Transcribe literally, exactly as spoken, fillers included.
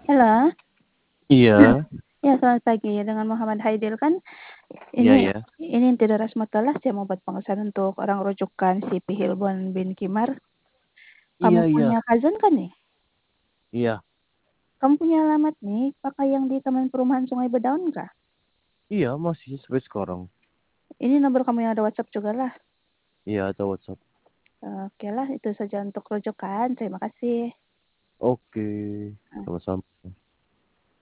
Halo. Iya. Ya, selamat pagi dengan Muhammad Haidil kan. Iya Ini iya. ini tidak rasmatalah saya mau buat pengesahan untuk orang rujukan si Pihilbon bin Kimar. Kamu Iya iya. punya cousin kan nih? Iya. Kamu punya alamat nih, pakai yang di Taman Perumahan Sungai Bedaun kah? Iya, masih sampai sekarang. Ini nomor kamu yang ada WhatsApp juga lah. Iya, ada WhatsApp. Oke lah, itu saja untuk rujukan. Terima kasih. Oke, Nah. sama-sama.